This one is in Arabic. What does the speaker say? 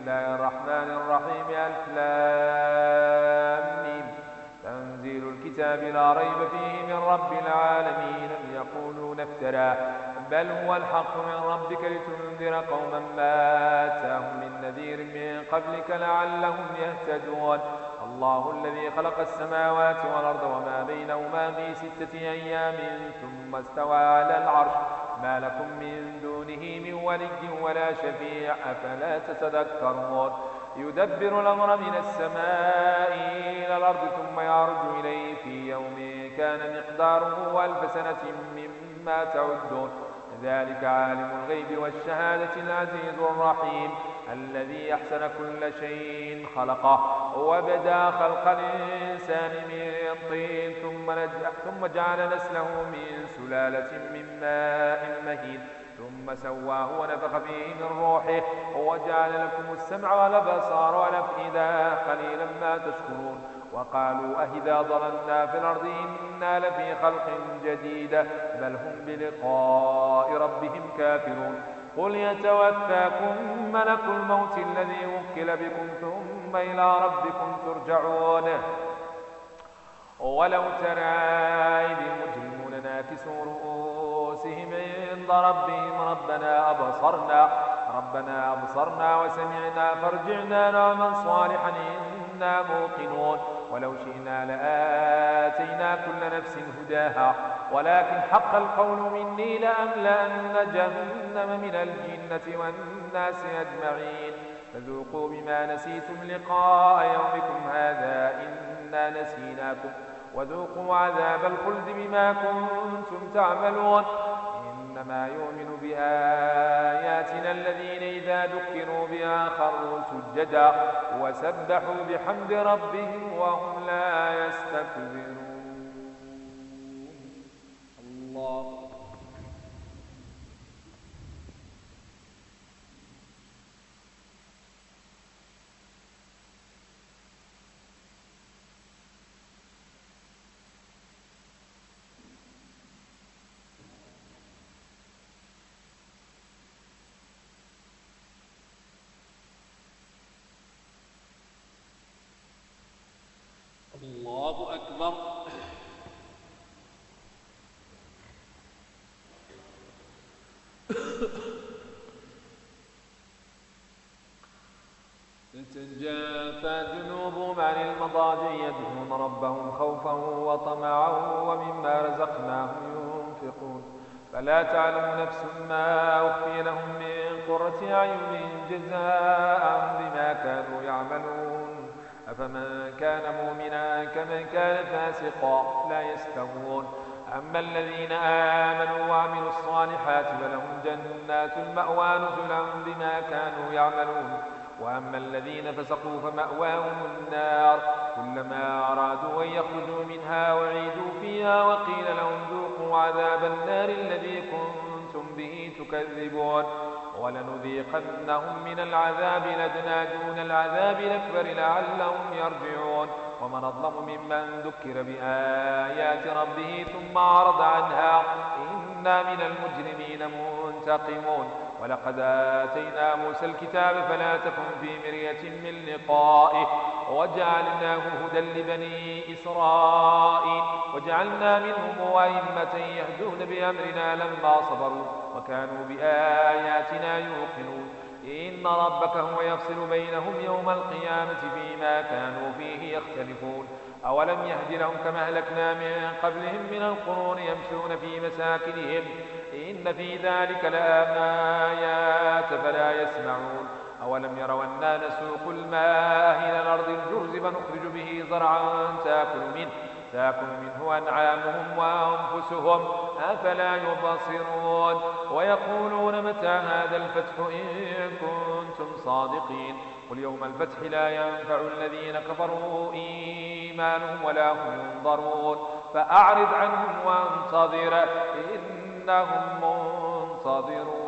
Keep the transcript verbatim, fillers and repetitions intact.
الله الرحمن الرحيم. ألف لام ميم. تنزيل الكتاب لا ريب فيه من رب العالمين. أم يقولون افتراه بل هو الحق من ربك لتنذر قوما ما آتاهم من نذير من قبلك لعلهم يهتدون. الله الذي خلق السماوات والأرض وما بينهما في ستة أيام ثم استوى على العرش ما لكم من دونه من ولي ولا شفيع أفلا تتذكرون. يدبر الأمر من السماء إلى الأرض ثم يعرج إليه في يوم كان مقداره ألف سنة مما تعدون. ذلك عالم الغيب والشهادة العزيز الرحيم الذي أحسن كل شيء خلقه وبدأ خلق الإنسان من طين ثم, ثم جعل نسله من سلالة من ماء مهين ثم سواه ونفخ فيه من روحه وجعل لكم السمع والأبصار والأفئدة قليلا ما تشكرون. وقالوا أهذا ضللنا في الأرض إنا لفي خلق جديد بل هم بلقاء ربهم كافرون. قل يتوفاكم ملك الموت الذي وكل بكم ثم إلى ربكم ترجعون. ولو ترى إذ المجرمون ناكسوا رؤوسهم عند ربهم ربنا أبصرنا ربنا أبصرنا وسمعنا فارجعنا نعمل صالحا إنا موقنون. ولو شئنا لآتينا كل نفس هداها ولكن حق القول مني لأملأن جهنم من الجنة والناس أجمعين. فذوقوا بما نسيتم لقاء يومكم هذا إنا نسيناكم وذوقوا عذاب الخلد بما كنتم تعملون. إنما يؤمن بآياتنا الذين إذا ذكروا بها خروا سجدا وسبحوا بحمد ربهم وهم لا يستكبرون. الله الله أكبر. تتجافى جنوبهم عن المضاجع يدعون ربهم خوفا وطمعا ومما رزقناهم ينفقون. فلا تعلم نفس ما أخفي لهم من قرة أعين جزاء بما كانوا يعملون. أفمن كان مؤمنا كمن كان فاسقا لا يستوون. أما الذين آمنوا وعملوا الصالحات فلهم جنات المأوى نزلا بما كانوا يعملون. وأما الذين فسقوا فمأواهم النار كلما أرادوا أن يخرجوا منها وعيدوا فيها وقيل لهم ذوقوا عذاب النار الذي كنتم به تكذبون. ولنذيقنهم من العذاب الأدنى دون العذاب الأكبر لعلهم يرجعون. ومن أظلم ممن ذكر بآيات ربه ثم أعرض عنها إنا من المجرمين منتقمون. ولقد آتينا موسى الكتاب فلا تكن في مرية من لقائه وجعلناه هدى لبني إسرائيل وجعلنا منهم أئمة يهدون بأمرنا لما صبروا وكانوا بآياتنا يوقنون. إن ربك هو يفصل بينهم يوم القيامة فيما كانوا فيه يختلفون. أولم يهد لهم كما أهلكنا من قبلهم من القرون يمشون في مساكنهم إن في ذلك لآيات فلا يسمعون. أولم يروا أنا نسوق الماء إلى الأرض الجرز فنخرج به زرعا تأكل منه تأكل منه أنعامهم وأنفسهم أفلا يبصرون. ويقولون متى هذا الفتح إن كنتم صادقين. قل يوم الفتح لا ينفع الذين كفروا إيمانهم ولا هم ينظرون. فأعرض عنهم وانتظر إنهم منتظرون.